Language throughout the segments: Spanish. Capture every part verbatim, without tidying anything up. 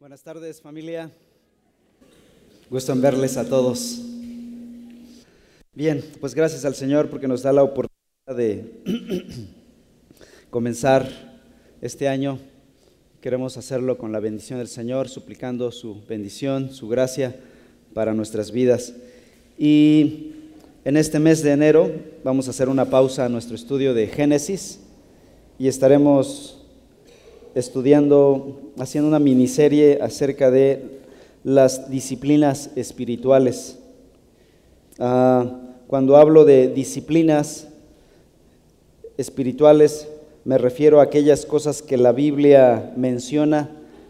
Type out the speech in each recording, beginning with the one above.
Buenas tardes, familia. Gusto en verles a todos. Bien, pues gracias al Señor porque nos da la oportunidad de comenzar este año. Queremos hacerlo con la bendición del Señor, suplicando su bendición, su gracia para nuestras vidas. Y en este mes de enero vamos a hacer una pausa a nuestro estudio de Génesis y estaremos estudiando, haciendo una miniserie acerca de las disciplinas espirituales. Uh, cuando hablo de disciplinas espirituales, me refiero a aquellas cosas que la Biblia menciona,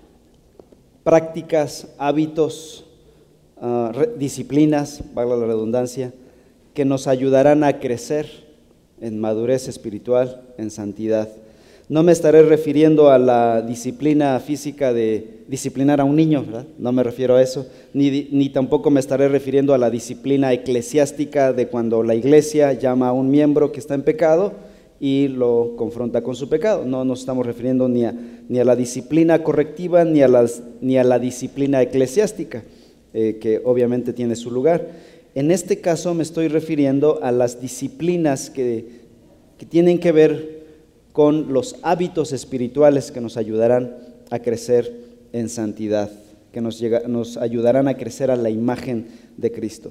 prácticas, hábitos, uh, disciplinas, valga la redundancia, que nos ayudarán a crecer en madurez espiritual, en santidad. No me estaré refiriendo a la disciplina física de disciplinar a un niño, ¿verdad? No me refiero a eso, ni, ni tampoco me estaré refiriendo a la disciplina eclesiástica de cuando la iglesia llama a un miembro que está en pecado y lo confronta con su pecado. No nos estamos refiriendo ni a, ni a la disciplina correctiva ni a, las, ni a la disciplina eclesiástica, eh, que obviamente tiene su lugar. En este caso me estoy refiriendo a las disciplinas que, que tienen que ver con los hábitos espirituales que nos ayudarán a crecer en santidad, que nos, llega, nos ayudarán a crecer a la imagen de Cristo.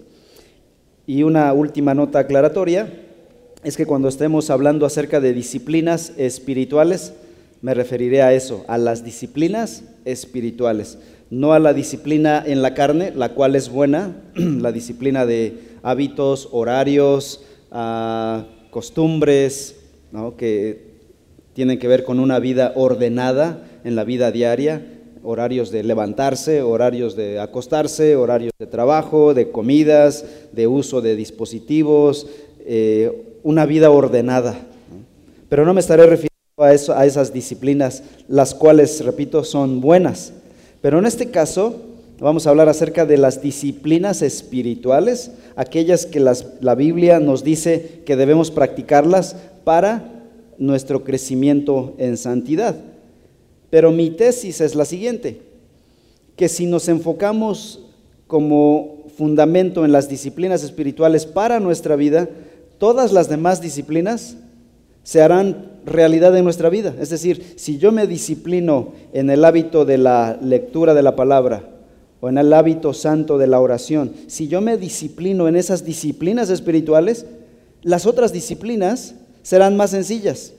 Y una última nota aclaratoria es que cuando estemos hablando acerca de disciplinas espirituales, me referiré a eso, a las disciplinas espirituales, no a la disciplina en la carne, la cual es buena, la disciplina de hábitos, horarios, uh, costumbres, ¿no?, que tienen que ver con una vida ordenada en la vida diaria, horarios de levantarse, horarios de acostarse, horarios de trabajo, de comidas, de uso de dispositivos, eh, una vida ordenada, ¿no? Pero no me estaré refiriendo a, eso, a esas disciplinas, las cuales, repito, son buenas. Pero en este caso vamos a hablar acerca de las disciplinas espirituales, aquellas que las, la Biblia nos dice que debemos practicarlas para nuestro crecimiento en santidad. Pero mi tesis es la siguiente, que si nos enfocamos como fundamento en las disciplinas espirituales para nuestra vida, todas las demás disciplinas se harán realidad en nuestra vida. Es decir, si yo me disciplino en el hábito de la lectura de la palabra o en el hábito santo de la oración, si yo me disciplino en esas disciplinas espirituales, las otras disciplinas serán más sencillas.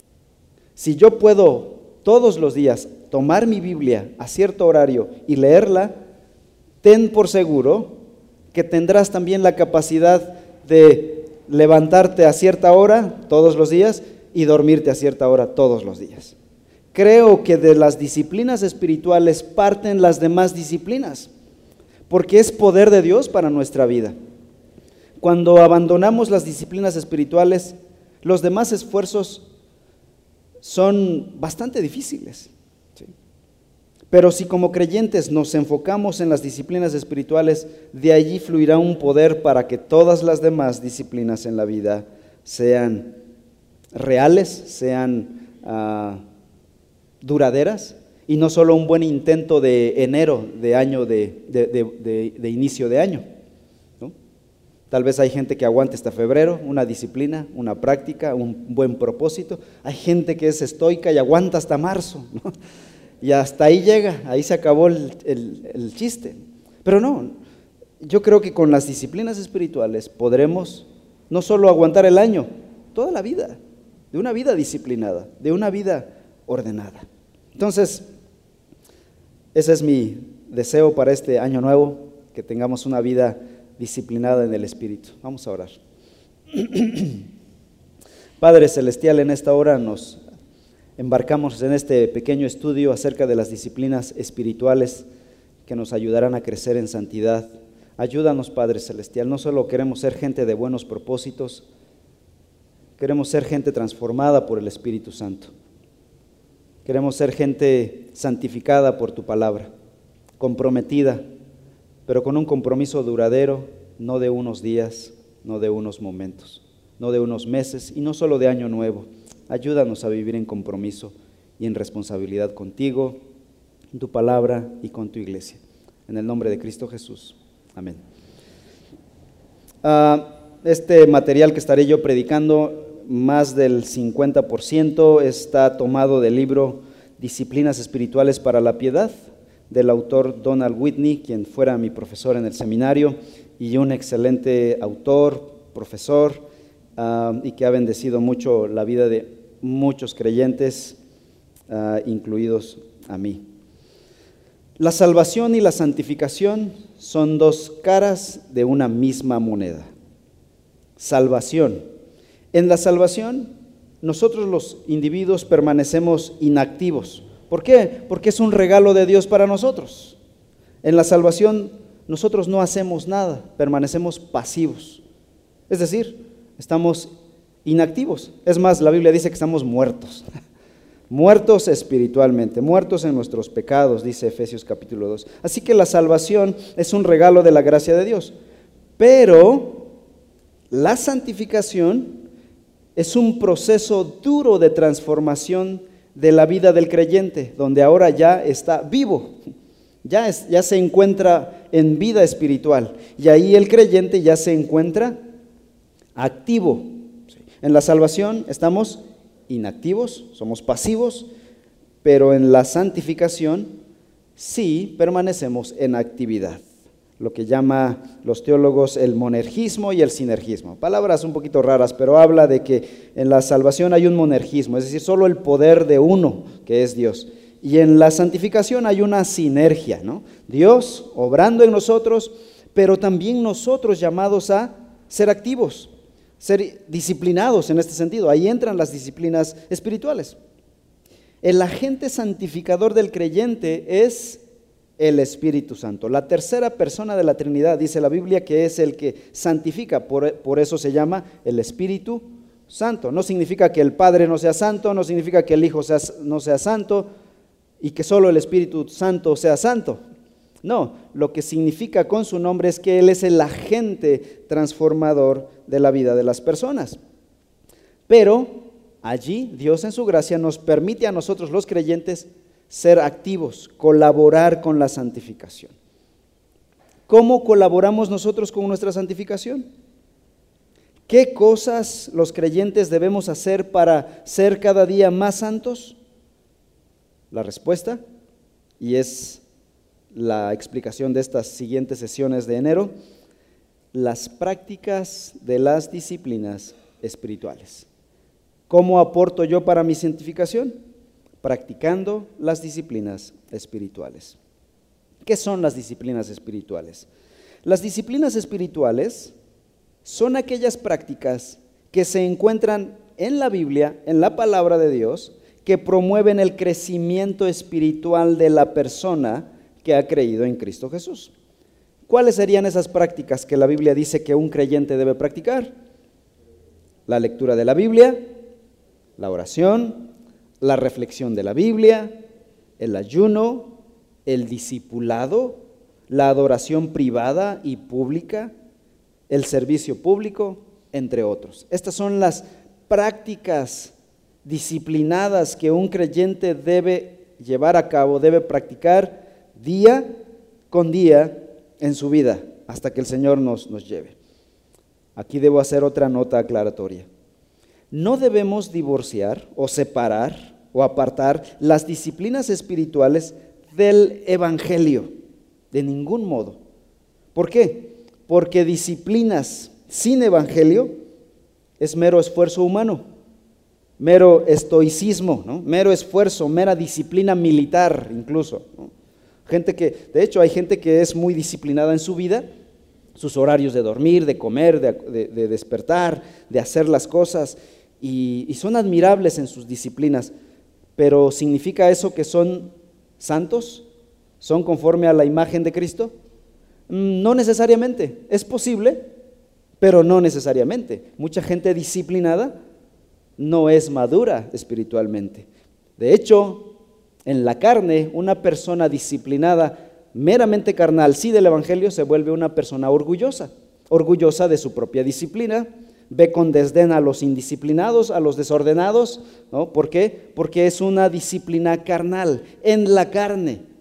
Si yo puedo todos los días tomar mi Biblia a cierto horario y leerla, ten por seguro que tendrás también la capacidad de levantarte a cierta hora todos los días y dormirte a cierta hora todos los días. Creo que de las disciplinas espirituales parten las demás disciplinas, porque es poder de Dios para nuestra vida. Cuando abandonamos las disciplinas espirituales, los demás esfuerzos son bastante difíciles, ¿sí? Pero si como creyentes nos enfocamos en las disciplinas espirituales, de allí fluirá un poder para que todas las demás disciplinas en la vida sean reales, sean uh, duraderas, y no solo un buen intento de enero de año de, de, de, de, de inicio de año. Tal vez hay gente que aguante hasta febrero, una disciplina, una práctica, un buen propósito. Hay gente que es estoica y aguanta hasta marzo, ¿no? Y hasta ahí llega, ahí se acabó el, el, el chiste. Pero no, yo creo que con las disciplinas espirituales podremos no solo aguantar el año, toda la vida, de una vida disciplinada, de una vida ordenada. Entonces, ese es mi deseo para este año nuevo, que tengamos una vida disciplinada en el Espíritu. Vamos a orar. Padre Celestial, en esta hora nos embarcamos en este pequeño estudio acerca de las disciplinas espirituales que nos ayudarán a crecer en santidad. Ayúdanos, Padre Celestial, no solo queremos ser gente de buenos propósitos, queremos ser gente transformada por el Espíritu Santo. Queremos ser gente santificada por tu palabra, comprometida, pero con un compromiso duradero, no de unos días, no de unos momentos, no de unos meses y no solo de año nuevo. Ayúdanos a vivir en compromiso y en responsabilidad contigo tu palabra y con tu iglesia. En el nombre de Cristo Jesús. Amén. Uh, este material que estaré yo predicando, más del cincuenta por ciento está tomado del libro Disciplinas Espirituales para la Piedad, del autor Donald Whitney, quien fuera mi profesor en el seminario y un excelente autor, profesor, uh, y que ha bendecido mucho la vida de muchos creyentes, uh, incluidos a mí. La salvación y la santificación son dos caras de una misma moneda. Salvación. En la salvación, nosotros los individuos permanecemos inactivos. ¿Por qué? Porque es un regalo de Dios para nosotros. En la salvación, nosotros no hacemos nada, permanecemos pasivos. Es decir, estamos inactivos. Es más, la Biblia dice que estamos muertos. Muertos espiritualmente, muertos en nuestros pecados, dice Efesios capítulo dos. Así que la salvación es un regalo de la gracia de Dios. Pero la santificación es un proceso duro de transformación de la vida del creyente, donde ahora ya está vivo, ya, es, ya se encuentra en vida espiritual. Y ahí el creyente ya se encuentra activo. En la salvación estamos inactivos, somos pasivos, pero en la santificación sí permanecemos en actividad, lo que llama los teólogos el monergismo y el sinergismo. Palabras un poquito raras, pero habla de que en la salvación hay un monergismo, es decir, solo el poder de uno, que es Dios. Y en la santificación hay una sinergia, ¿no? Dios obrando en nosotros, pero también nosotros llamados a ser activos, ser disciplinados en este sentido. Ahí entran las disciplinas espirituales. El agente santificador del creyente es el Espíritu Santo. La tercera persona de la Trinidad, dice la Biblia, que es el que santifica, por, por eso se llama el Espíritu Santo. No significa que el Padre no sea santo, no significa que el Hijo sea, no sea santo y que solo el Espíritu Santo sea santo. No, lo que significa con su nombre es que Él es el agente transformador de la vida de las personas. Pero allí Dios en su gracia nos permite a nosotros los creyentes ser activos, colaborar con la santificación. ¿Cómo colaboramos nosotros con nuestra santificación? ¿Qué cosas los creyentes debemos hacer para ser cada día más santos? La respuesta, y es la explicación de estas siguientes sesiones de enero, las prácticas de las disciplinas espirituales. ¿Cómo aporto yo para mi santificación? Practicando las disciplinas espirituales. ¿Qué son las disciplinas espirituales? Las disciplinas espirituales son aquellas prácticas que se encuentran en la Biblia, en la palabra de Dios, que promueven el crecimiento espiritual de la persona que ha creído en Cristo Jesús. ¿Cuáles serían esas prácticas que la Biblia dice que un creyente debe practicar? La lectura de la Biblia, la oración, la reflexión de la Biblia, el ayuno, el discipulado, la adoración privada y pública, el servicio público, entre otros. Estas son las prácticas disciplinadas que un creyente debe llevar a cabo, debe practicar día con día en su vida, hasta que el Señor nos, nos lleve. Aquí debo hacer otra nota aclaratoria. No debemos divorciar o separar o apartar las disciplinas espirituales del evangelio, de ningún modo. ¿Por qué? Porque disciplinas sin evangelio es mero esfuerzo humano, mero estoicismo, ¿no? Mero esfuerzo, mera disciplina militar incluso, ¿no? Gente que, de hecho, hay gente que es muy disciplinada en su vida, sus horarios de dormir, de comer, de, de, de despertar, de hacer las cosas, y, y son admirables en sus disciplinas, pero ¿significa eso que son santos? ¿Son conforme a la imagen de Cristo? No necesariamente, es posible, pero no necesariamente. Mucha gente disciplinada no es madura espiritualmente. De hecho, en la carne, una persona disciplinada, meramente carnal, sí del evangelio, se vuelve una persona orgullosa, orgullosa de su propia disciplina, ve con desdén a los indisciplinados, a los desordenados, ¿no? ¿Por qué? Porque es una disciplina carnal, en la carne,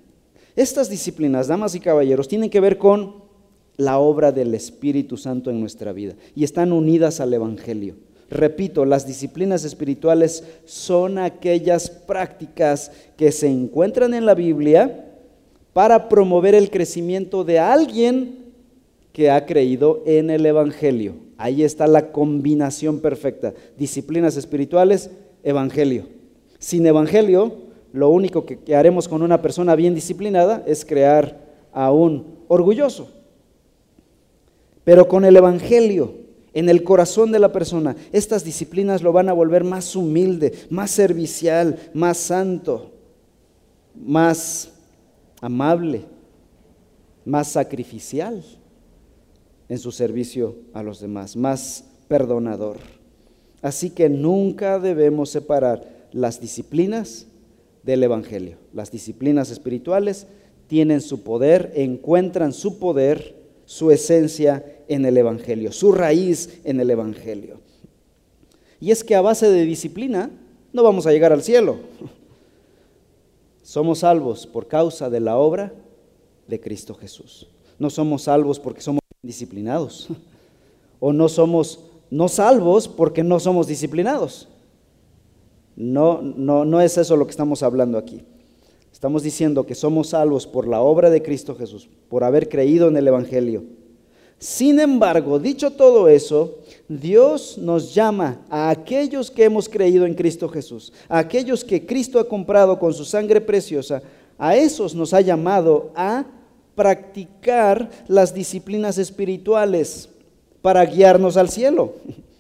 Estas disciplinas, damas y caballeros, tienen que ver con la obra del Espíritu Santo en nuestra vida y están unidas al Evangelio. Repito, las disciplinas espirituales son aquellas prácticas que se encuentran en la Biblia para promover el crecimiento de alguien que ha creído en el Evangelio. Ahí está la combinación perfecta. Disciplinas espirituales, Evangelio. Sin Evangelio, lo único que, que haremos con una persona bien disciplinada es crear a un orgulloso. Pero con el Evangelio en el corazón de la persona, estas disciplinas lo van a volver más humilde, más servicial, más santo, más amable, más sacrificial en su servicio a los demás, más perdonador. Así que nunca debemos separar las disciplinas del Evangelio. Las disciplinas espirituales tienen su poder, encuentran su poder, su esencia en el Evangelio, su raíz en el Evangelio. Y es que a base de disciplina no vamos a llegar al cielo. Somos salvos por causa de la obra de Cristo Jesús. No somos salvos porque somos disciplinados, o no somos no salvos porque no somos disciplinados. No, no, no es eso lo que estamos hablando aquí. Estamos diciendo que somos salvos por la obra de Cristo Jesús, por haber creído en el Evangelio. Sin embargo, dicho todo eso, Dios nos llama a aquellos que hemos creído en Cristo Jesús, a aquellos que Cristo ha comprado con su sangre preciosa, a esos nos ha llamado a practicar las disciplinas espirituales para guiarnos al cielo.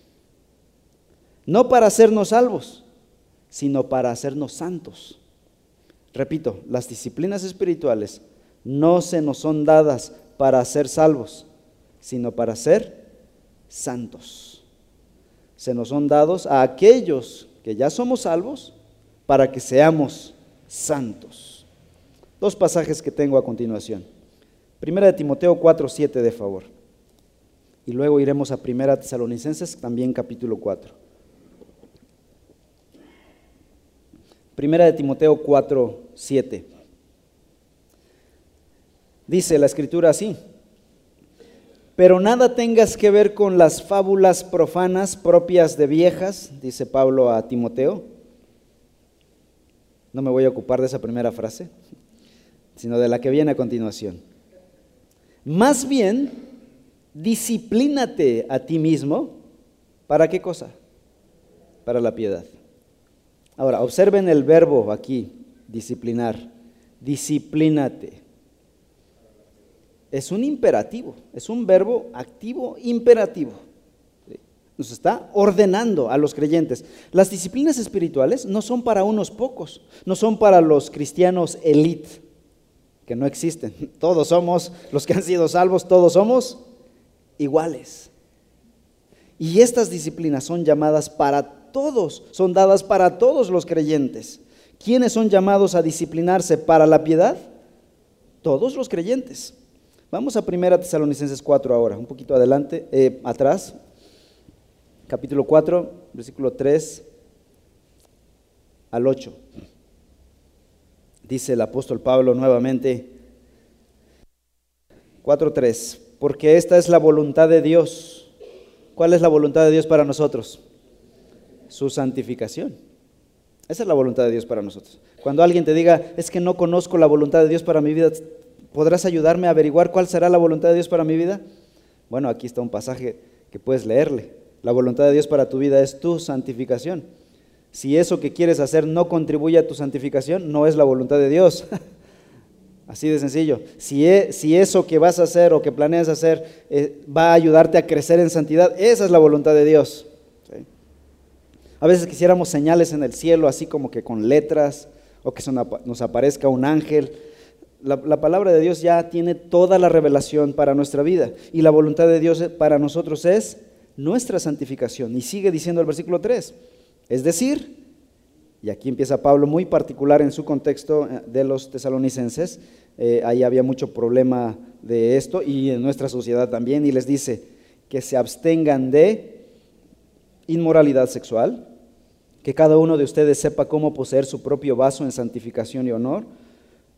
No para hacernos salvos, sino para hacernos santos. Repito, las disciplinas espirituales no se nos son dadas para ser salvos, sino para ser santos. Se nos son dados a aquellos que ya somos salvos para que seamos santos. Dos pasajes que tengo a continuación. Primera de Timoteo cuatro, siete, de favor. Y luego iremos a Primera Tesalonicenses, también capítulo cuatro. Primera de Timoteo cuatro, siete. Dice la Escritura así: pero nada tengas que ver con las fábulas profanas propias de viejas, dice Pablo a Timoteo. No me voy a ocupar de esa primera frase, sino de la que viene a continuación. Más bien, disciplínate a ti mismo. ¿Para qué cosa? Para la piedad. Ahora, observen el verbo aquí, disciplinar. Disciplínate. Es un imperativo, es un verbo activo imperativo. Nos está ordenando a los creyentes. Las disciplinas espirituales no son para unos pocos, no son para los cristianos elite, que no existen. Todos somos, los que han sido salvos, todos somos iguales. Y estas disciplinas son llamadas para todos, son dadas para todos los creyentes. ¿Quiénes son llamados a disciplinarse para la piedad? Todos los creyentes. Vamos a Primera Tesalonicenses cuatro ahora, un poquito adelante, eh, atrás, capítulo cuatro, versículo tres al ocho. Dice el apóstol Pablo nuevamente, cuatro tres, porque esta es la voluntad de Dios. ¿Cuál es la voluntad de Dios para nosotros? Su santificación. Esa es la voluntad de Dios para nosotros. Cuando alguien te diga, es que no conozco la voluntad de Dios para mi vida, ¿podrás ayudarme a averiguar cuál será la voluntad de Dios para mi vida? Bueno, aquí está un pasaje que puedes leerle. La voluntad de Dios para tu vida es tu santificación. Si eso que quieres hacer no contribuye a tu santificación, no es la voluntad de Dios. Así de sencillo. Si, es, si eso que vas a hacer o que planeas hacer eh, va a ayudarte a crecer en santidad, esa es la voluntad de Dios. ¿Sí? A veces quisiéramos señales en el cielo, así como que con letras, o que nos aparezca un ángel. La, la palabra de Dios ya tiene toda la revelación para nuestra vida, y la voluntad de Dios para nosotros es nuestra santificación. Y sigue diciendo el versículo tres, es decir, y aquí empieza Pablo muy particular en su contexto de los tesalonicenses, eh, ahí había mucho problema de esto y en nuestra sociedad también, y les dice que se abstengan de inmoralidad sexual, que cada uno de ustedes sepa cómo poseer su propio vaso en santificación y honor,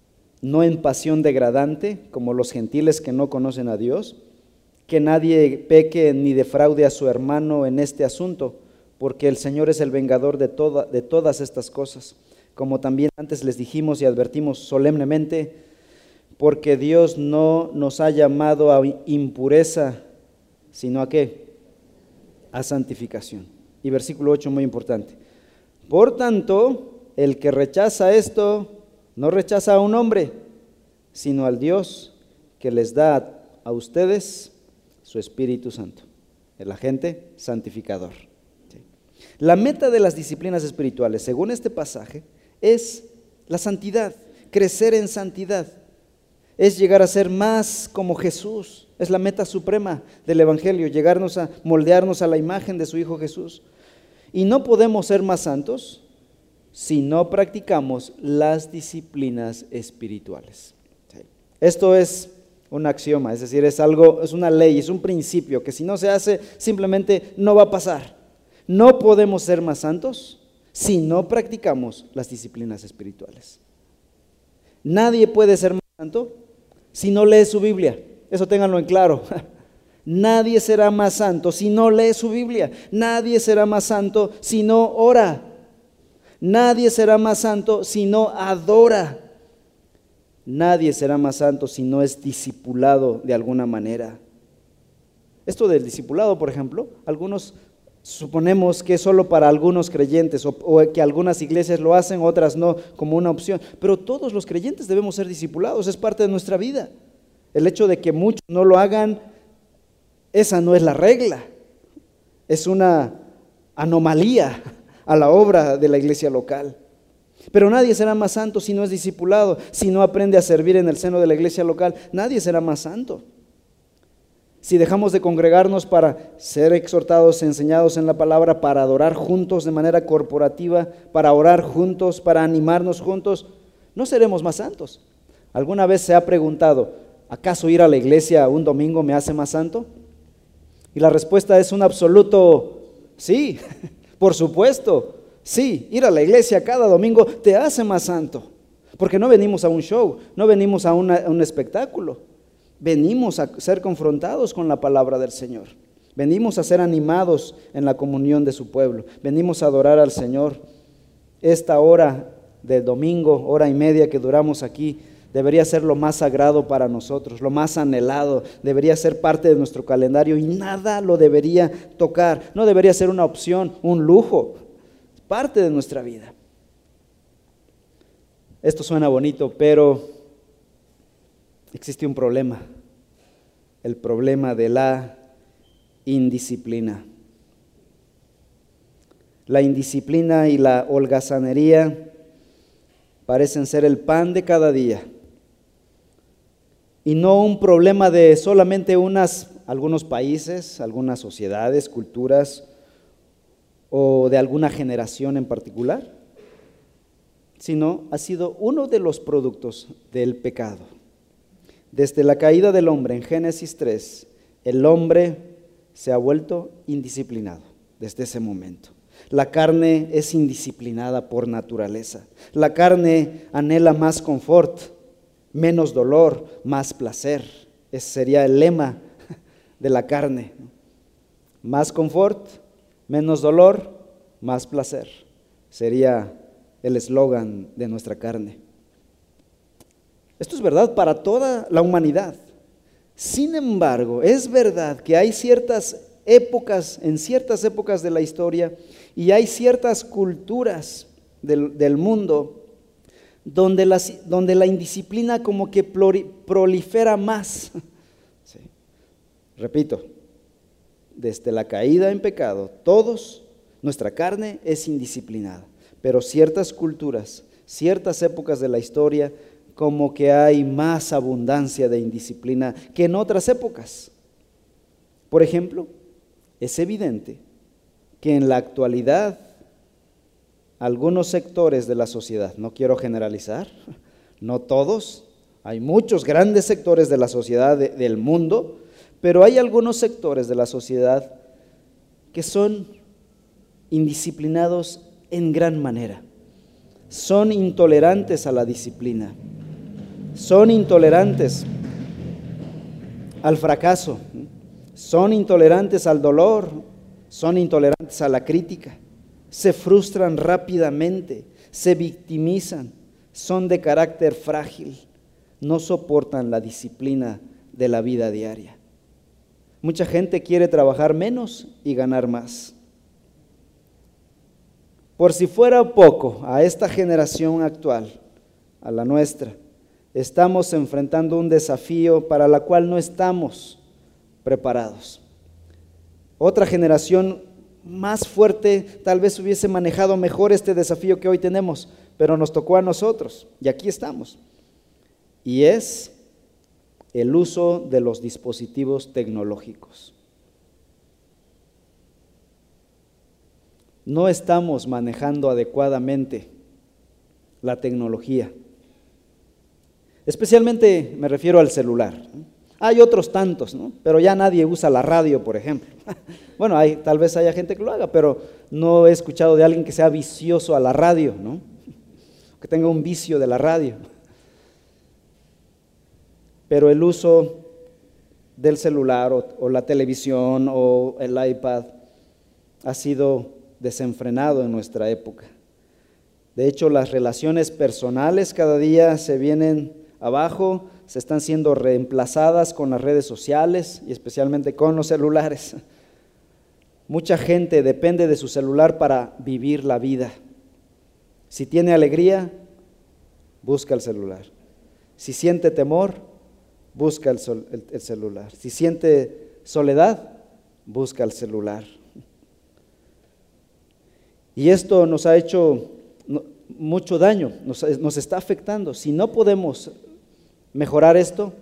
no en pasión degradante, como los gentiles que no conocen a Dios, que nadie peque ni defraude a su hermano en este asunto, porque el Señor es el vengador de, toda, de todas estas cosas, como también antes les dijimos y advertimos solemnemente, porque Dios no nos ha llamado a impureza, sino a ¿qué? A santificación. Y versículo ocho, muy importante. Por tanto, el que rechaza esto, no rechaza a un hombre, sino al Dios que les da a ustedes su Espíritu Santo, el agente santificador. ¿Sí? La meta de las disciplinas espirituales, según este pasaje, es la santidad, crecer en santidad. Es llegar a ser más como Jesús. Es la meta suprema del Evangelio, llegarnos a moldearnos a la imagen de su Hijo Jesús. Y no podemos ser más santos si no practicamos las disciplinas espirituales. Sí. Esto es un axioma, es decir, es algo, es una ley, es un principio que si no se hace, simplemente no va a pasar. No podemos ser más santos si no practicamos las disciplinas espirituales. Nadie puede ser más santo si no lee su Biblia. Eso ténganlo en claro. Nadie será más santo si no lee su Biblia. Nadie será más santo si no ora. Nadie será más santo si no adora. Nadie será más santo si no es discipulado de alguna manera. Esto del discipulado, por ejemplo, algunos suponemos que es solo para algunos creyentes o, o que algunas iglesias lo hacen, otras no, como una opción. Pero todos los creyentes debemos ser discipulados, es parte de nuestra vida. El hecho de que muchos no lo hagan, esa no es la regla, es una anomalía a la obra de la iglesia local. Pero nadie será más santo si no es discipulado, si no aprende a servir en el seno de la iglesia local. Nadie será más santo. Si dejamos de congregarnos para ser exhortados, enseñados en la palabra, para adorar juntos de manera corporativa, para orar juntos, para animarnos juntos, no seremos más santos. ¿Alguna vez se ha preguntado, ¿acaso ir a la iglesia un domingo me hace más santo? Y la respuesta es un absoluto sí, por supuesto. Sí, ir a la iglesia cada domingo te hace más santo, porque no venimos a un show, no venimos a, una, a un espectáculo, venimos a ser confrontados con la palabra del Señor, venimos a ser animados en la comunión de su pueblo, venimos a adorar al Señor. Esta hora de domingo, hora y media que duramos aquí, debería ser lo más sagrado para nosotros, lo más anhelado, debería ser parte de nuestro calendario y nada lo debería tocar, no debería ser una opción, un lujo, parte de nuestra vida. Esto suena bonito, pero existe un problema, el problema de la indisciplina. La indisciplina y la holgazanería parecen ser el pan de cada día y no un problema de solamente unas, algunos países, algunas sociedades, culturas o de alguna generación en particular, sino ha sido uno de los productos del pecado. Desde la caída del hombre en Génesis tres, el hombre se ha vuelto indisciplinado desde ese momento. La carne es indisciplinada por naturaleza. La carne anhela más confort, menos dolor, más placer. Ese sería el lema de la carne. Más confort, menos dolor, más placer. Sería el eslogan de nuestra carne. Esto es verdad para toda la humanidad. Sin embargo, es verdad que hay ciertas épocas, en ciertas épocas de la historia, y hay ciertas culturas del, del mundo donde, las, donde la indisciplina como que prolifera más. Sí. Repito, desde la caída en pecado, todos, nuestra carne es indisciplinada, pero ciertas culturas, ciertas épocas de la historia, como que hay más abundancia de indisciplina que en otras épocas. Por ejemplo, es evidente que en la actualidad algunos sectores de la sociedad, no quiero generalizar, no todos, hay muchos grandes sectores de la sociedad de, del mundo, pero hay algunos sectores de la sociedad que son indisciplinados en gran manera, son intolerantes a la disciplina. son intolerantes al fracaso, son intolerantes al dolor, son intolerantes a la crítica, se frustran rápidamente, se victimizan, son de carácter frágil, no soportan la disciplina de la vida diaria. Mucha gente quiere trabajar menos y ganar más. Por si fuera poco, a esta generación actual, a la nuestra, estamos enfrentando un desafío para la cual no estamos preparados. Otra generación más fuerte tal vez hubiese manejado mejor este desafío que hoy tenemos, pero nos tocó a nosotros y aquí estamos. Y es el uso de los dispositivos tecnológicos. No estamos manejando adecuadamente la tecnología. Especialmente me refiero al celular. Hay otros tantos, ¿no? Pero ya nadie usa la radio, por ejemplo. Bueno, hay, tal vez haya gente que lo haga, pero no he escuchado de alguien que sea vicioso a la radio, ¿no? Que tenga un vicio de la radio. Pero el uso del celular o, o la televisión o el iPad ha sido desenfrenado en nuestra época. De hecho, las relaciones personales cada día se vienen abajo, se están siendo reemplazadas con las redes sociales y especialmente con los celulares. Mucha gente depende de su celular para vivir la vida. Si tiene alegría, busca el celular. Si siente temor, busca el, sol, el, el celular. Si siente soledad, busca el celular. Y esto nos ha hecho mucho daño, nos, nos está afectando. Si no podemos mejorar esto,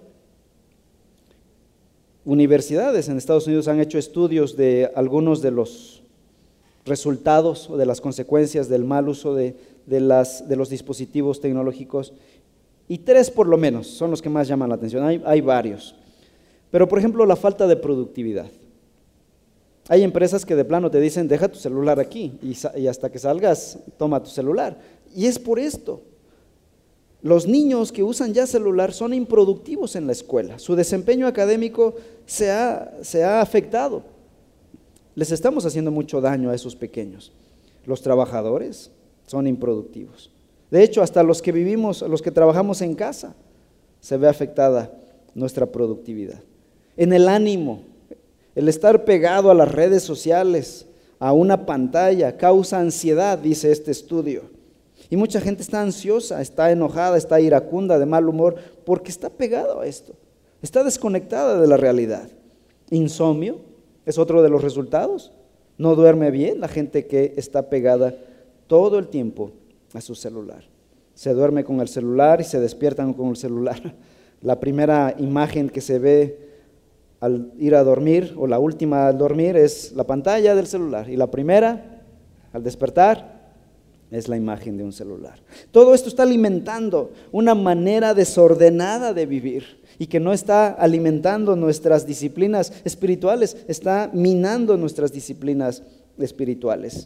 universidades en Estados Unidos han hecho estudios de algunos de los resultados o de las consecuencias del mal uso de, de, las, de los dispositivos tecnológicos, y tres por lo menos son los que más llaman la atención. Hay, hay varios, pero por ejemplo la falta de productividad. Hay empresas que de plano te dicen, deja tu celular aquí y, y hasta que salgas, toma tu celular. Y es por esto. Los niños que usan ya celular son improductivos en la escuela. Su desempeño académico se ha, se ha afectado. Les estamos haciendo mucho daño a esos pequeños. Los trabajadores son improductivos. De hecho, hasta los que vivimos, los que trabajamos en casa, se ve afectada nuestra productividad. En el ánimo. El estar pegado a las redes sociales, a una pantalla, causa ansiedad, dice este estudio. Y mucha gente está ansiosa, está enojada, está iracunda, de mal humor, porque está pegado a esto. Está desconectada de la realidad. Insomnio es otro de los resultados. No duerme bien la gente que está pegada todo el tiempo a su celular. Se duerme con el celular y se despiertan con el celular. La primera imagen que se ve al ir a dormir, o la última al dormir, es la pantalla del celular, y la primera al despertar es la imagen de un celular. Todo esto está alimentando una manera desordenada de vivir y que no está alimentando nuestras disciplinas espirituales, está minando nuestras disciplinas espirituales.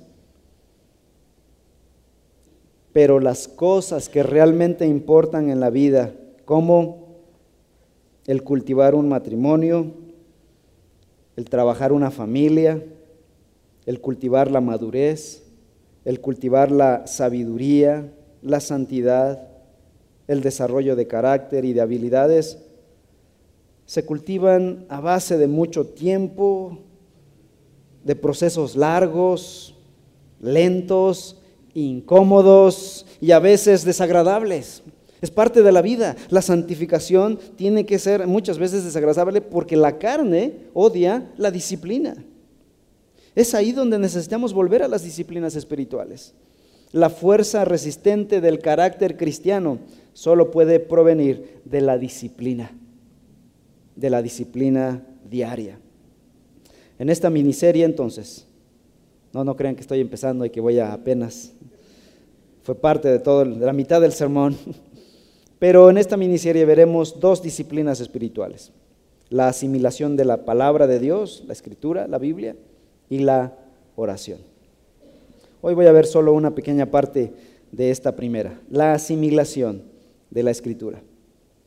Pero las cosas que realmente importan en la vida, como el cultivar un matrimonio, el trabajar una familia, el cultivar la madurez, el cultivar la sabiduría, la santidad, el desarrollo de carácter y de habilidades, se cultivan a base de mucho tiempo, de procesos largos, lentos, incómodos y a veces desagradables. Es parte de la vida. La santificación tiene que ser muchas veces desagradable porque la carne odia la disciplina. Es ahí donde necesitamos volver a las disciplinas espirituales. La fuerza resistente del carácter cristiano solo puede provenir de la disciplina, de la disciplina diaria. En esta miniserie entonces, no, no crean que estoy empezando y que voy a apenas, fue parte de todo, de la mitad del sermón. Pero en esta miniserie veremos dos disciplinas espirituales: la asimilación de la palabra de Dios, la escritura, la Biblia, y la oración. Hoy voy a ver solo una pequeña parte de esta primera, la asimilación de la escritura.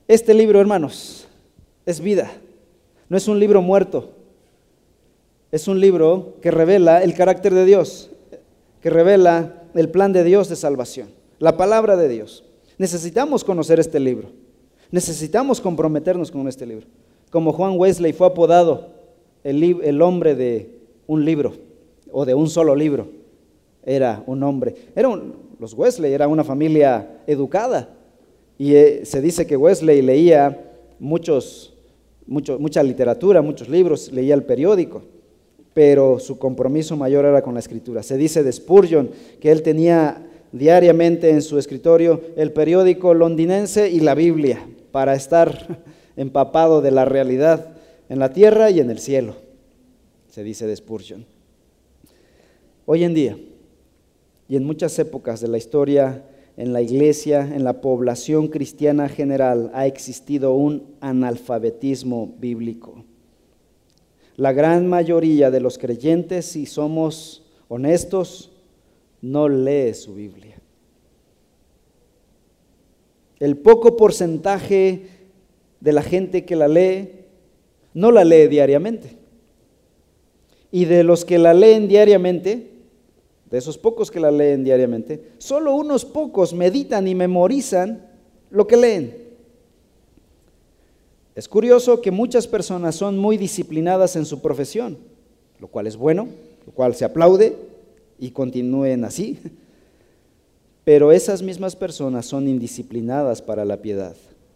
Este libro, hermanos, es vida, no es un libro muerto, es un libro que revela el carácter de Dios, que revela el plan de Dios de salvación, la palabra de Dios. Necesitamos conocer este libro, necesitamos comprometernos con este libro. Como Juan Wesley fue apodado el, el hombre de un libro, o de un solo libro, era un hombre, era un, los Wesley era una familia educada, y eh, se dice que Wesley leía muchos, mucho, mucha literatura, muchos libros, leía el periódico, pero su compromiso mayor era con la escritura. Se dice de Spurgeon que él tenía diariamente en su escritorio el periódico londinense y la Biblia para estar empapado de la realidad en la tierra y en el cielo, se dice de Spurgeon. Hoy en día y en muchas épocas de la historia, en la iglesia, en la población cristiana general, ha existido un analfabetismo bíblico. La gran mayoría de los creyentes, si somos honestos, no lee su Biblia. El poco porcentaje de la gente que la lee, no la lee diariamente. Y de los que la leen diariamente, de esos pocos que la leen diariamente, solo unos pocos meditan y memorizan lo que leen. Es curioso que muchas personas son muy disciplinadas en su profesión, lo cual es bueno, lo cual se aplaude y continúen así. Pero esas mismas personas son indisciplinadas para la piedad.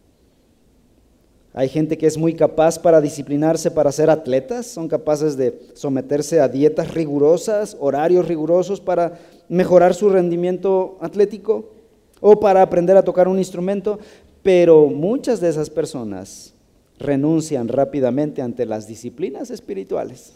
Hay gente que es muy capaz para disciplinarse para ser atletas, son capaces de someterse a dietas rigurosas, horarios rigurosos para mejorar su rendimiento atlético o para aprender a tocar un instrumento, pero muchas de esas personas renuncian rápidamente ante las disciplinas espirituales.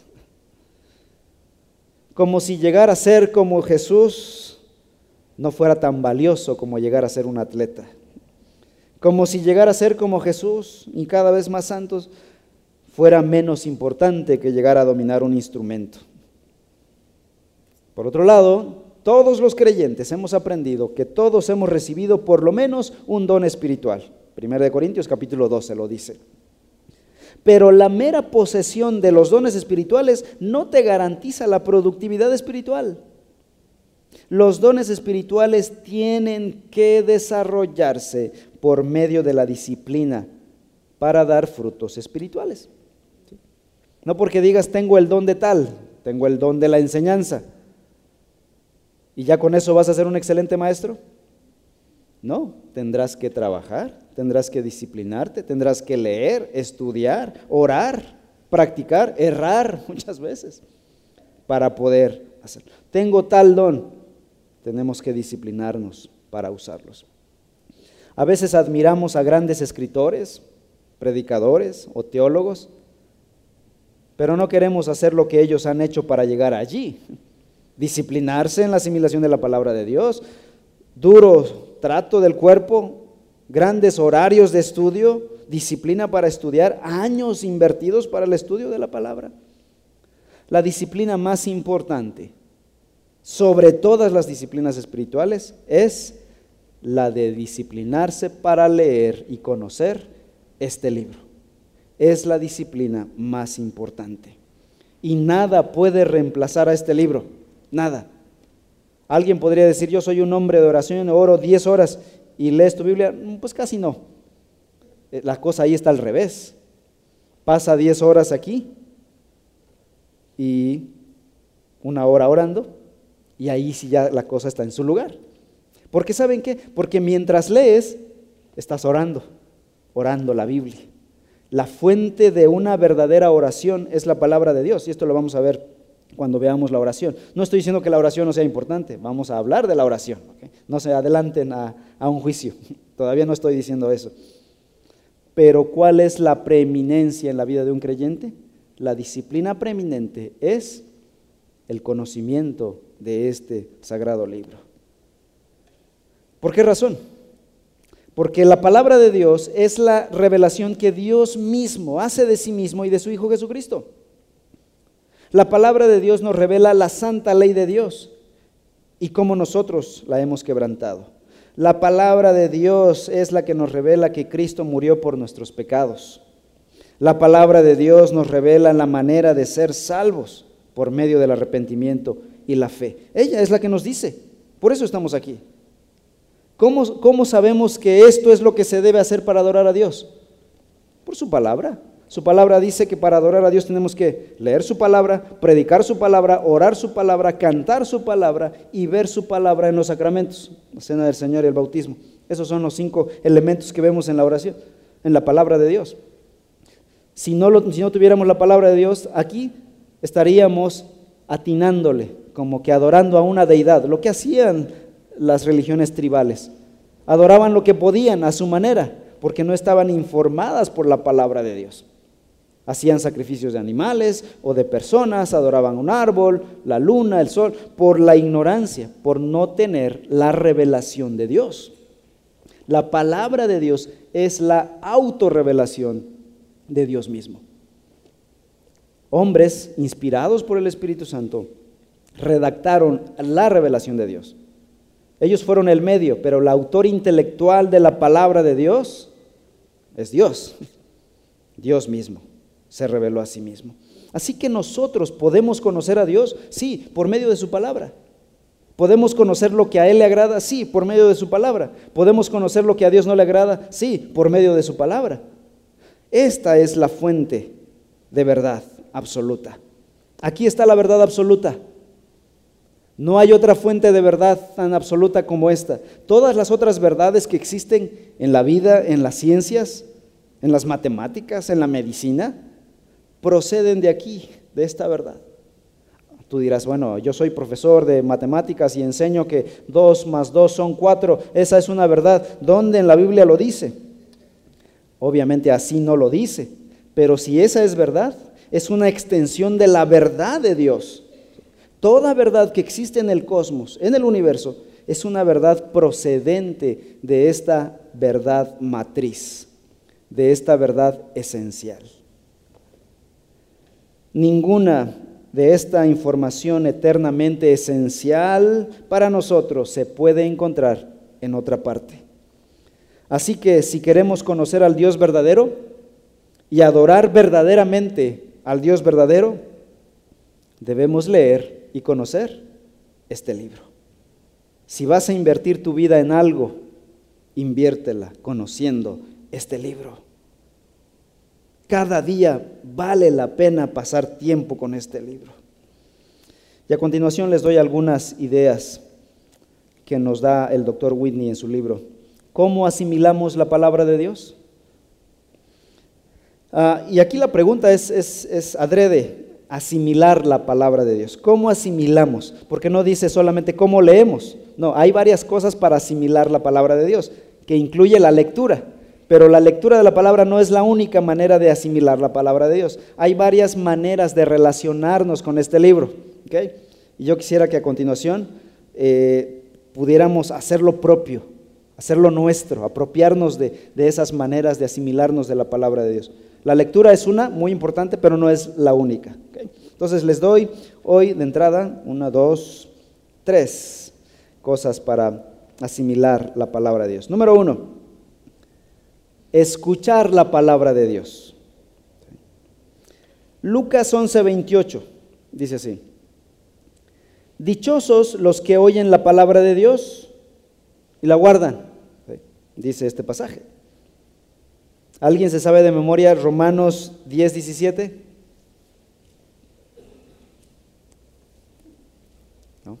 Como si llegar a ser como Jesús no fuera tan valioso como llegar a ser un atleta. Como si llegar a ser como Jesús y cada vez más santos fuera menos importante que llegar a dominar un instrumento. Por otro lado, todos los creyentes hemos aprendido que todos hemos recibido por lo menos un don espiritual. Primera de Corintios capítulo doce lo dice. Pero la mera posesión de los dones espirituales no te garantiza la productividad espiritual. Los dones espirituales tienen que desarrollarse por medio de la disciplina para dar frutos espirituales. No porque digas tengo el don de tal, tengo el don de la enseñanza y ya con eso vas a ser un excelente maestro. No, tendrás que trabajar, tendrás que disciplinarte, tendrás que leer, estudiar, orar, practicar, errar muchas veces para poder hacerlo. Tengo tal don, tenemos que disciplinarnos para usarlos. A veces admiramos a grandes escritores, predicadores o teólogos, pero no queremos hacer lo que ellos han hecho para llegar allí. Disciplinarse en la asimilación de la palabra de Dios, duro trato del cuerpo, grandes horarios de estudio, disciplina para estudiar, años invertidos para el estudio de la palabra. La disciplina más importante sobre todas las disciplinas espirituales es la de disciplinarse para leer y conocer este libro. Es la disciplina más importante. Y nada puede reemplazar a este libro, nada. Alguien podría decir, yo soy un hombre de oración, oro diez horas y lees tu Biblia. Pues casi no. La cosa ahí está al revés. Pasa diez horas aquí y una hora orando y ahí sí ya la cosa está en su lugar. Porque ¿saben qué? Porque mientras lees, estás orando, orando la Biblia. La fuente de una verdadera oración es la palabra de Dios, y esto lo vamos a ver cuando veamos la oración. No estoy diciendo que la oración no sea importante, vamos a hablar de la oración, ¿okay? No se adelanten a, a un juicio, todavía no estoy diciendo eso. Pero ¿cuál es la preeminencia en la vida de un creyente? La disciplina preeminente es el conocimiento de este sagrado libro. ¿Por qué razón? Porque la palabra de Dios es la revelación que Dios mismo hace de sí mismo y de su Hijo Jesucristo. La palabra de Dios nos revela la santa ley de Dios y cómo nosotros la hemos quebrantado. La palabra de Dios es la que nos revela que Cristo murió por nuestros pecados. La palabra de Dios nos revela la manera de ser salvos por medio del arrepentimiento y la fe. Ella es la que nos dice, por eso estamos aquí. ¿Cómo, cómo sabemos que esto es lo que se debe hacer para adorar a Dios? Por su palabra. Su palabra dice que para adorar a Dios tenemos que leer su palabra, predicar su palabra, orar su palabra, cantar su palabra y ver su palabra en los sacramentos, la cena del Señor y el bautismo. Esos son los cinco elementos que vemos en la oración, en la palabra de Dios. Si no, lo, si no tuviéramos la palabra de Dios, aquí estaríamos atinándole, como que adorando a una deidad, lo que hacían las religiones tribales. Adoraban lo que podían a su manera, porque no estaban informadas por la palabra de Dios. Hacían sacrificios de animales o de personas, adoraban un árbol, la luna, el sol, por la ignorancia, por no tener la revelación de Dios. La palabra de Dios es la autorrevelación de Dios mismo. Hombres inspirados por el Espíritu Santo redactaron la revelación de Dios. Ellos fueron el medio, pero el autor intelectual de la palabra de Dios es Dios. Dios mismo se reveló a sí mismo. Así que nosotros podemos conocer a Dios, sí, por medio de su palabra. Podemos conocer lo que a Él le agrada, sí, por medio de su palabra. Podemos conocer lo que a Dios no le agrada, sí, por medio de su palabra. Esta es la fuente de verdad absoluta. Aquí está la verdad absoluta. No hay otra fuente de verdad tan absoluta como esta. Todas las otras verdades que existen en la vida, en las ciencias, en las matemáticas, en la medicina, proceden de aquí, de esta verdad. Tú dirás, bueno, yo soy profesor de matemáticas y enseño que dos más dos son cuatro. Esa es una verdad. ¿Dónde en la Biblia lo dice? Obviamente así no lo dice, pero si esa es verdad, es una extensión de la verdad de Dios. Toda verdad que existe en el cosmos, en el universo, es una verdad procedente de esta verdad matriz, de esta verdad esencial. Ninguna de esta información eternamente esencial para nosotros se puede encontrar en otra parte. Así que si queremos conocer al Dios verdadero y adorar verdaderamente al Dios verdadero, debemos leer y conocer este libro. Si vas a invertir tu vida en algo, inviértela conociendo este libro. Cada día vale la pena pasar tiempo con este libro. Y a continuación les doy algunas ideas que nos da el doctor Whitney en su libro. ¿Cómo asimilamos la palabra de Dios? Uh, y aquí la pregunta es, es, es adrede, asimilar la palabra de Dios. ¿Cómo asimilamos? Porque no dice solamente cómo leemos. No, hay varias cosas para asimilar la palabra de Dios, que incluye la lectura. Pero la lectura de la palabra no es la única manera de asimilar la palabra de Dios. Hay varias maneras de relacionarnos con este libro. ¿Okay? Y yo quisiera que a continuación eh, pudiéramos hacerlo propio, hacerlo nuestro, apropiarnos de, de esas maneras de asimilarnos de la palabra de Dios. La lectura es una, muy importante, pero no es la única. ¿Okay? Entonces les doy hoy de entrada una, dos, tres cosas para asimilar la palabra de Dios. Número uno, escuchar la palabra de Dios. Lucas once veintiocho dice así: dichosos los que oyen la palabra de Dios y la guardan, dice este pasaje. ¿Alguien se sabe de memoria Romanos diez diecisiete? ¿No?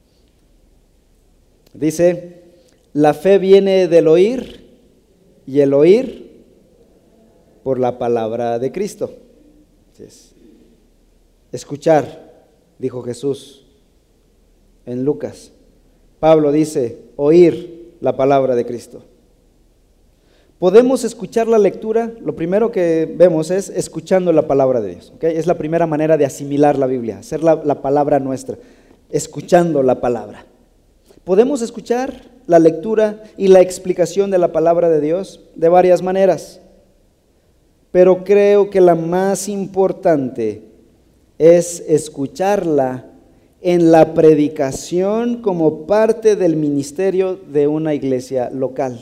Dice, la fe viene del oír y el oír por la palabra de Cristo. Es escuchar, dijo Jesús en Lucas. Pablo dice, oír la palabra de Cristo. Podemos escuchar la lectura, lo primero que vemos es escuchando la palabra de Dios. ¿Okay? Es la primera manera de asimilar la Biblia, hacer la, la palabra nuestra, escuchando la palabra. Podemos escuchar la lectura y la explicación de la palabra de Dios de varias maneras, pero creo que la más importante es escucharla en la predicación como parte del ministerio de una iglesia local.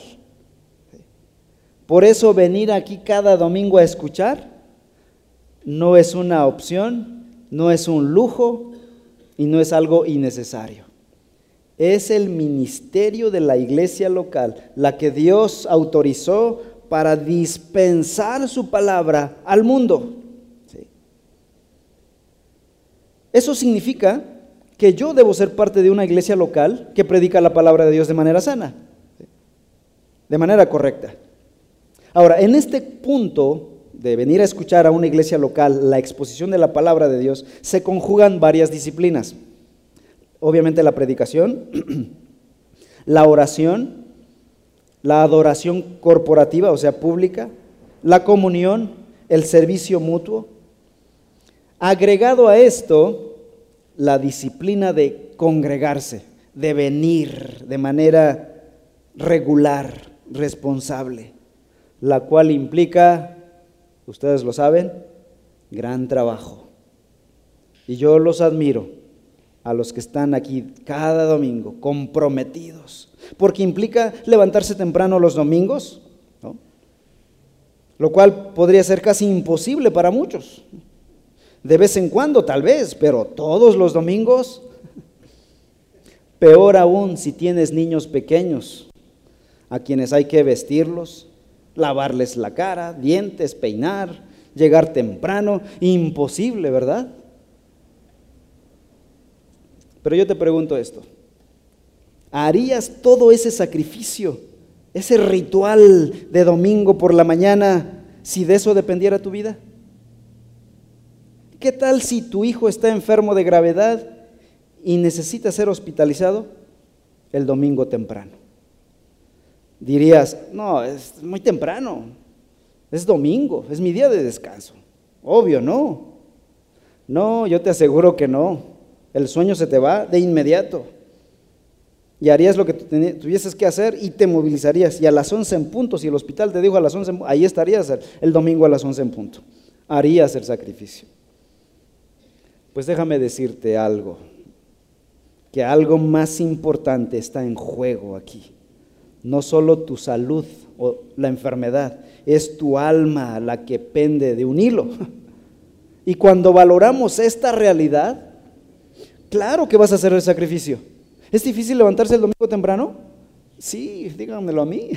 Por eso venir aquí cada domingo a escuchar no es una opción, no es un lujo y no es algo innecesario. Es el ministerio de la iglesia local, la que Dios autorizó para dispensar su palabra al mundo. ¿Sí? Eso significa que yo debo ser parte de una iglesia local que predica la palabra de Dios de manera sana, ¿sí? De manera correcta. Ahora, en este punto de venir a escuchar a una iglesia local la exposición de la palabra de Dios, se conjugan varias disciplinas. Obviamente la predicación, la oración, la adoración corporativa, o sea, pública, la comunión, el servicio mutuo. Agregado a esto, la disciplina de congregarse, de venir de manera regular, responsable, la cual implica, ustedes lo saben, gran trabajo. Y yo los admiro a los que están aquí cada domingo, comprometidos, porque implica levantarse temprano los domingos, ¿no? Lo cual podría ser casi imposible para muchos. De vez en cuando tal vez, pero todos los domingos. Peor aún si tienes niños pequeños, a quienes hay que vestirlos, lavarles la cara, dientes, peinar, llegar temprano, imposible, ¿verdad? Pero yo te pregunto esto, ¿harías todo ese sacrificio, ese ritual de domingo por la mañana, si de eso dependiera tu vida? ¿Qué tal si tu hijo está enfermo de gravedad y necesita ser hospitalizado el domingo temprano? Dirías, no, es muy temprano, es domingo, es mi día de descanso. Obvio, no. No, yo te aseguro que no. El sueño se te va de inmediato y harías lo que tuvieses que hacer y te movilizarías, y a las once en punto, si el hospital te dijo a las once, ahí estarías el domingo a las once en punto, harías el sacrificio. Pues déjame decirte algo, que algo más importante está en juego aquí. No solo tu salud o la enfermedad, es tu alma la que pende de un hilo. Y cuando valoramos esta realidad, claro que vas a hacer el sacrificio. ¿Es difícil levantarse el domingo temprano? Sí, díganmelo a mí.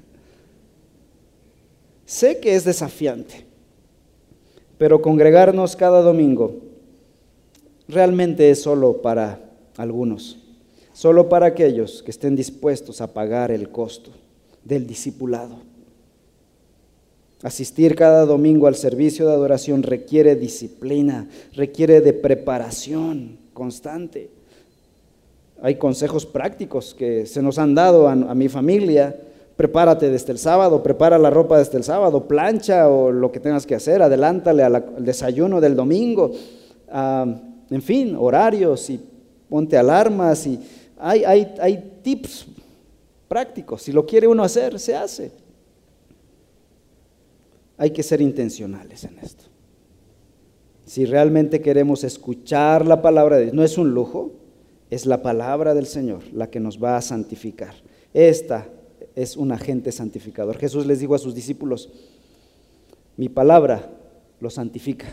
Sé que es desafiante, pero congregarnos cada domingo realmente es solo para algunos, solo para aquellos que estén dispuestos a pagar el costo del discipulado. Asistir cada domingo al servicio de adoración requiere disciplina, requiere de preparación constante. Hay consejos prácticos que se nos han dado a, a mi familia. Prepárate desde el sábado, prepara la ropa desde el sábado, plancha o lo que tengas que hacer, adelántale a la, al desayuno del domingo, uh, en fin, horarios, y ponte alarmas, y hay, hay, hay tips prácticos. Si lo quiere uno hacer, se hace. Hay que ser intencionales en esto. Si realmente queremos escuchar la palabra de Dios, no es un lujo, es la palabra del Señor la que nos va a santificar. Esta es un agente santificador. Jesús les dijo a sus discípulos, mi palabra los santifica.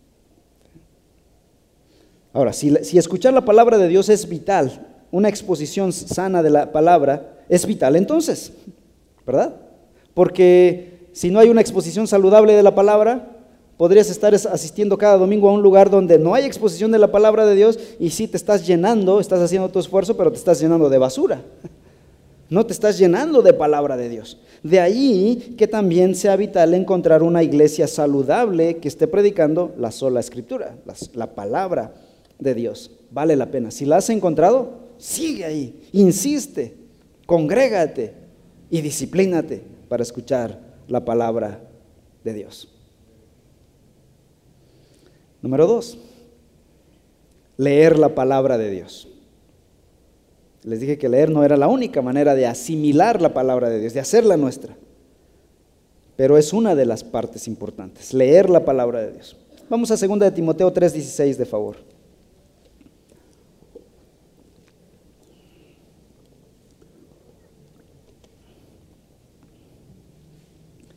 Ahora, si, si escuchar la palabra de Dios es vital, una exposición sana de la palabra es vital entonces, ¿verdad? Porque si no hay una exposición saludable de la palabra, podrías estar asistiendo cada domingo a un lugar donde no hay exposición de la palabra de Dios, y sí te estás llenando, estás haciendo tu esfuerzo, pero te estás llenando de basura. No te estás llenando de palabra de Dios. De ahí que también sea vital encontrar una iglesia saludable que esté predicando la sola escritura, la, la palabra de Dios. Vale la pena. Si la has encontrado, sigue ahí, insiste, congrégate y disciplínate para escuchar la palabra de Dios. Número dos, leer la palabra de Dios. Les dije que leer no era la única manera de asimilar la palabra de Dios, de hacerla nuestra, pero es una de las partes importantes, leer la palabra de Dios. Vamos a segunda de Timoteo tres dieciséis, de favor.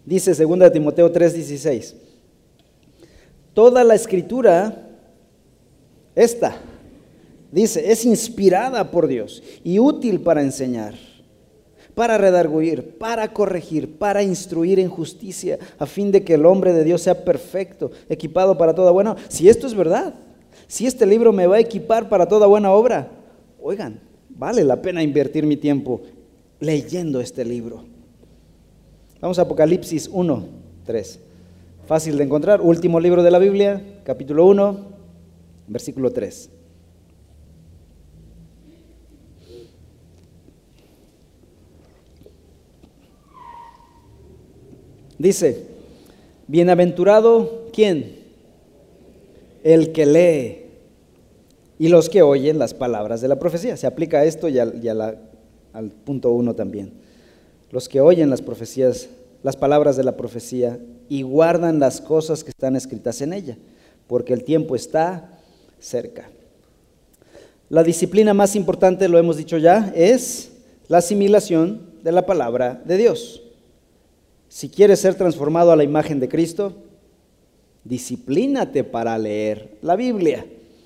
Dice segunda de Timoteo tres dieciséis, toda la escritura, esta, dice, es inspirada por Dios y útil para enseñar, para redarguir, para corregir, para instruir en justicia, a fin de que el hombre de Dios sea perfecto, equipado para toda buena obra. Si esto es verdad, si este libro me va a equipar para toda buena obra, oigan, vale la pena invertir mi tiempo leyendo este libro. Vamos a Apocalipsis uno, tres. Fácil de encontrar, último libro de la Biblia, capítulo uno, versículo tres. Dice, bienaventurado, ¿quién? El que lee y los que oyen las palabras de la profecía. Se aplica a esto y, a, y a la, al punto uno también. Los que oyen las profecías, las palabras de la profecía y guardan las cosas que están escritas en ella, porque el tiempo está cerca. La disciplina más importante, lo hemos dicho ya, es la asimilación de la palabra de Dios. Si quieres ser transformado a la imagen de Cristo, disciplínate para leer la Biblia.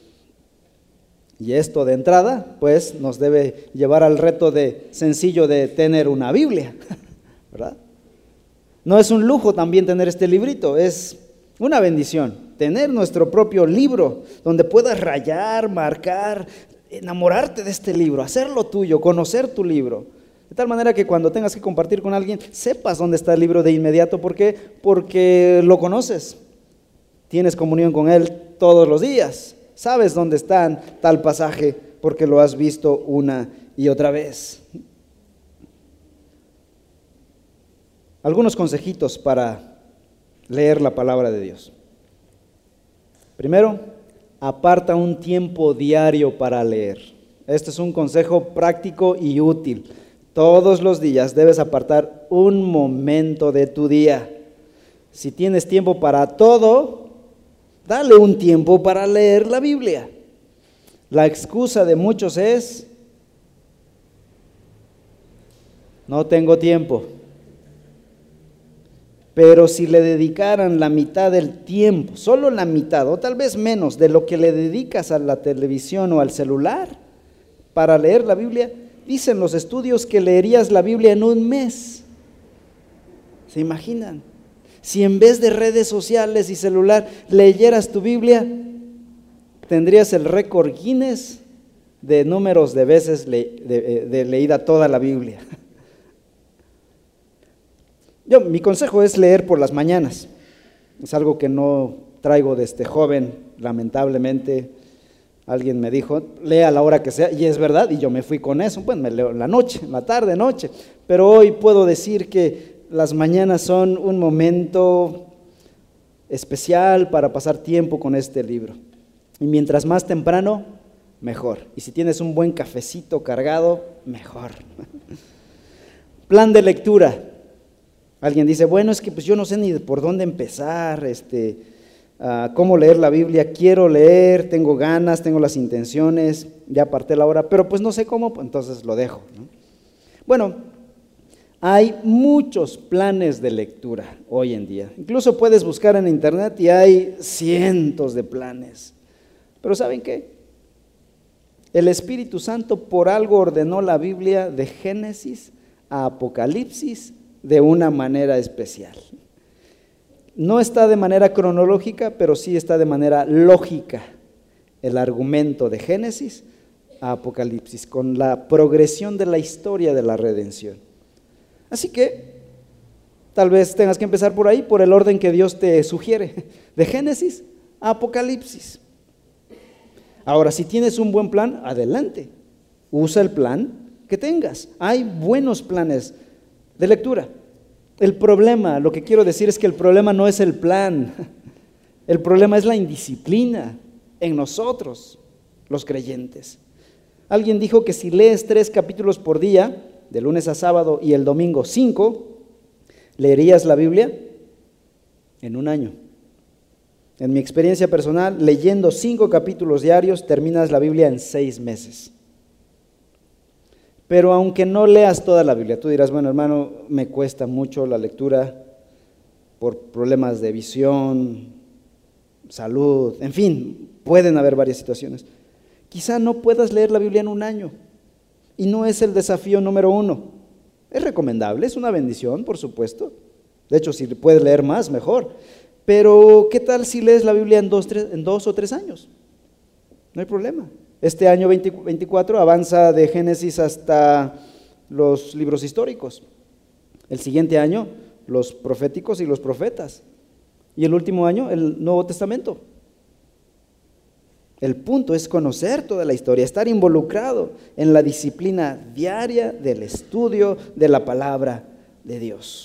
Y esto de entrada, pues, nos debe llevar al reto de sencillo de tener una Biblia, ¿verdad? No es un lujo también tener este librito, es una bendición. Tener nuestro propio libro, donde puedas rayar, marcar, enamorarte de este libro, hacerlo tuyo, conocer tu libro. De tal manera que cuando tengas que compartir con alguien, sepas dónde está el libro de inmediato. ¿Por qué? Porque lo conoces. Tienes comunión con él todos los días. Sabes dónde está tal pasaje porque lo has visto una y otra vez. Algunos consejitos para leer la palabra de Dios. Primero, aparta un tiempo diario para leer. Este es un consejo práctico y útil. Todos los días debes apartar un momento de tu día. Si tienes tiempo para todo, dale un tiempo para leer la Biblia. La excusa de muchos es, no tengo tiempo. Pero si le dedicaran la mitad del tiempo, solo la mitad, o tal vez menos de lo que le dedicas a la televisión o al celular para leer la Biblia, dicen los estudios que leerías la Biblia en un mes. ¿Se imaginan? Si en vez de redes sociales y celular leyeras tu Biblia, tendrías el récord Guinness de números de veces le, de, de leída toda la Biblia. Yo, mi consejo es leer por las mañanas. Es algo que no traigo desde joven, lamentablemente. Alguien me dijo, lea a la hora que sea, y es verdad, y yo me fui con eso. Pues me leo en la noche, en la tarde, noche. Pero hoy puedo decir que las mañanas son un momento especial para pasar tiempo con este libro. Y mientras más temprano, mejor. Y si tienes un buen cafecito cargado, mejor. Plan de lectura. Alguien dice, bueno, es que pues yo no sé ni por dónde empezar, este, uh, cómo leer la Biblia, quiero leer, tengo ganas, tengo las intenciones, ya aparté la hora, pero pues no sé cómo, pues entonces lo dejo, ¿no? Bueno, hay muchos planes de lectura hoy en día. Incluso puedes buscar en internet y hay cientos de planes. Pero ¿saben qué? El Espíritu Santo por algo ordenó la Biblia de Génesis a Apocalipsis de una manera especial. No está de manera cronológica, pero sí está de manera lógica el argumento de Génesis a Apocalipsis, con la progresión de la historia de la redención. Así que tal vez tengas que empezar por ahí, por el orden que Dios te sugiere, de Génesis a Apocalipsis. Ahora, si tienes un buen plan, adelante, usa el plan que tengas. Hay buenos planes de lectura. El problema, lo que quiero decir es que el problema no es el plan, el problema es la indisciplina en nosotros, los creyentes. Alguien dijo que si lees tres capítulos por día, de lunes a sábado y el domingo cinco, ¿leerías la Biblia? En un año. En mi experiencia personal, leyendo cinco capítulos diarios, terminas la Biblia en seis meses. Pero aunque no leas toda la Biblia, tú dirás, bueno, hermano, me cuesta mucho la lectura, por problemas de visión, salud, en fin, pueden haber varias situaciones. Quizá no puedas leer la Biblia en un año y no es el desafío número uno. Es recomendable, es una bendición, por supuesto. De hecho, si puedes leer más, mejor. Pero, ¿qué tal si lees la Biblia en dos, tres, en dos o tres años? No hay problema. Este año veinticuatro avanza de Génesis hasta los libros históricos. El siguiente año, los proféticos y los profetas. Y el último año, el Nuevo Testamento. El punto es conocer toda la historia, estar involucrado en la disciplina diaria del estudio de la palabra de Dios.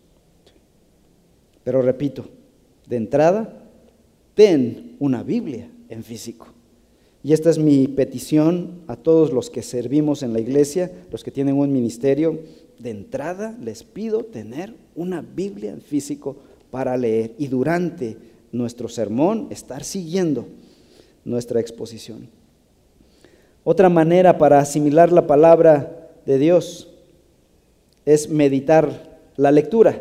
Pero repito, de entrada, ten una Biblia en físico. Y esta es mi petición a todos los que servimos en la iglesia, los que tienen un ministerio. De entrada les pido tener una Biblia en físico para leer y durante nuestro sermón estar siguiendo nuestra exposición. Otra manera para asimilar la palabra de Dios es meditar la lectura.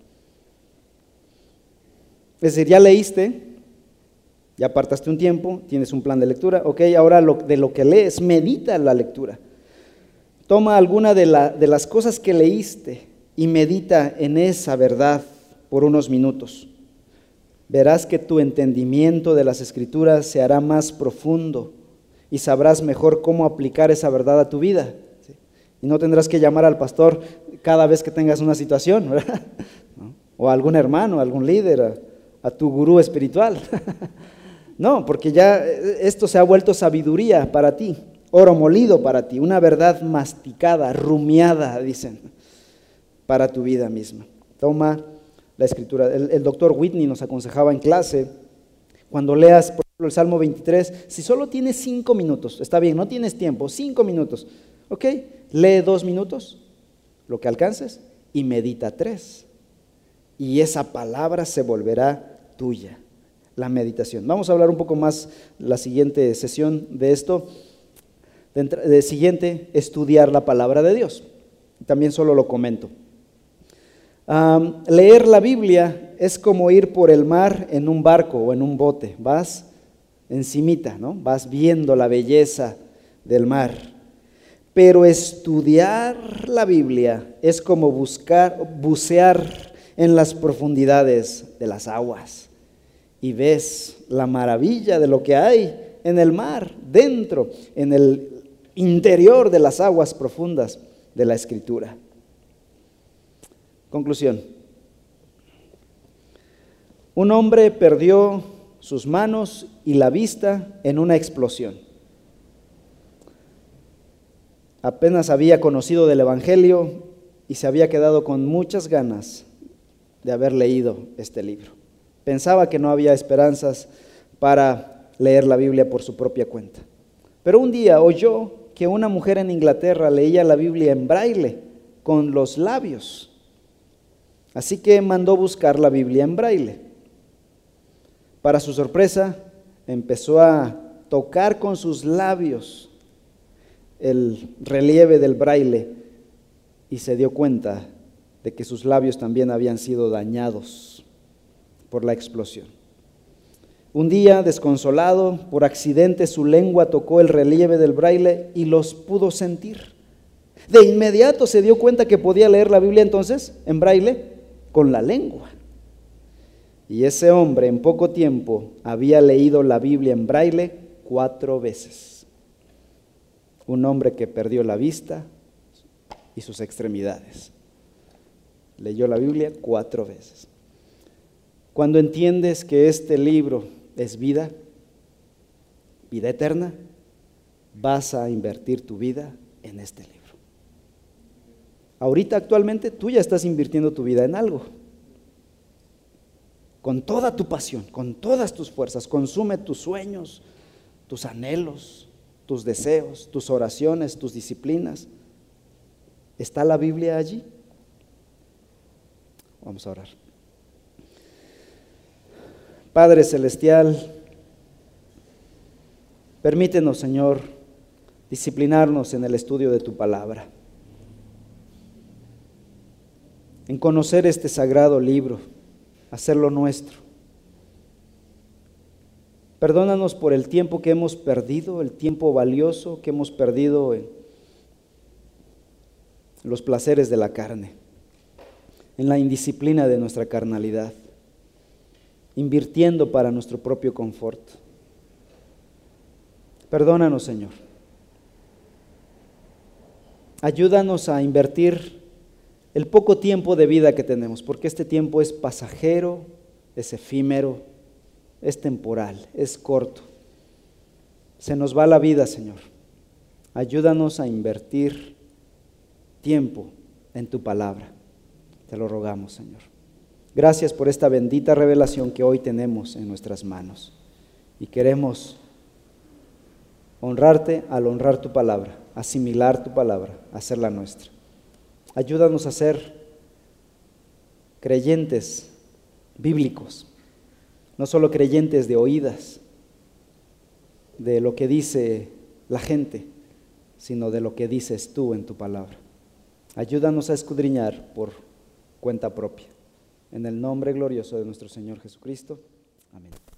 Es decir, ya leíste, ya apartaste un tiempo, tienes un plan de lectura, ok, ahora lo, de lo que lees, medita la lectura. Toma alguna de, la, de las cosas que leíste y medita en esa verdad por unos minutos. Verás que tu entendimiento de las Escrituras se hará más profundo y sabrás mejor cómo aplicar esa verdad a tu vida. ¿Sí? Y no tendrás que llamar al pastor cada vez que tengas una situación, ¿verdad? ¿No? O a algún hermano, a algún líder, a, a tu gurú espiritual. No, porque ya esto se ha vuelto sabiduría para ti, oro molido para ti, una verdad masticada, rumiada, dicen, para tu vida misma. Toma la Escritura. El, el doctor Whitney nos aconsejaba en clase, cuando leas, por ejemplo, el Salmo veintitrés, si solo tienes cinco minutos, está bien, no tienes tiempo, cinco minutos, ok, lee dos minutos, lo que alcances, y medita tres. Y esa palabra se volverá tuya, la meditación. Vamos a hablar un poco más la siguiente sesión de esto. De, de siguiente, estudiar la palabra de Dios. También solo lo comento. Um, leer la Biblia es como ir por el mar en un barco o en un bote. Vas encimita, ¿no? Vas viendo la belleza del mar. Pero estudiar la Biblia es como buscar, bucear en las profundidades de las aguas. Y ves la maravilla de lo que hay en el mar, dentro, en el interior de las aguas profundas de la Escritura. Conclusión. Un hombre perdió sus manos y la vista en una explosión. Apenas había conocido del Evangelio y se había quedado con muchas ganas de haber leído este libro. Pensaba que no había esperanzas para leer la Biblia por su propia cuenta. Pero un día oyó que una mujer en Inglaterra leía la Biblia en braille, con los labios. Así que mandó buscar la Biblia en braille. Para su sorpresa, empezó a tocar con sus labios el relieve del braille y se dio cuenta de que sus labios también habían sido dañados por la explosión. Un día, desconsolado, por accidente su lengua tocó el relieve del braille y los pudo sentir. De inmediato se dio cuenta que podía leer la Biblia entonces en braille con la lengua. Y ese hombre en poco tiempo había leído la Biblia en braille cuatro veces. Un hombre que perdió la vista y sus extremidades. Leyó la Biblia cuatro veces. Cuando entiendes que este libro es vida, vida eterna, vas a invertir tu vida en este libro. Ahorita actualmente tú ya estás invirtiendo tu vida en algo. Con toda tu pasión, con todas tus fuerzas, consume tus sueños, tus anhelos, tus deseos, tus oraciones, tus disciplinas. ¿Está la Biblia allí? Vamos a orar. Padre Celestial, permítenos, Señor, disciplinarnos en el estudio de tu palabra, en conocer este sagrado libro hacerlo nuestro. Perdónanos por el tiempo que hemos perdido, el tiempo valioso que hemos perdido en los placeres de la carne, en la indisciplina de nuestra carnalidad, invirtiendo para nuestro propio confort. Perdónanos, Señor. Ayúdanos a invertir el poco tiempo de vida que tenemos, porque este tiempo es pasajero, es efímero, es temporal, es corto. Se nos va la vida, Señor. Ayúdanos a invertir tiempo en tu palabra. Te lo rogamos, Señor. Gracias por esta bendita revelación que hoy tenemos en nuestras manos. Y queremos honrarte al honrar tu palabra, asimilar tu palabra, hacerla nuestra. Ayúdanos a ser creyentes bíblicos, no solo creyentes de oídas, de lo que dice la gente, sino de lo que dices tú en tu palabra. Ayúdanos a escudriñar por cuenta propia. En el nombre glorioso de nuestro Señor Jesucristo. Amén.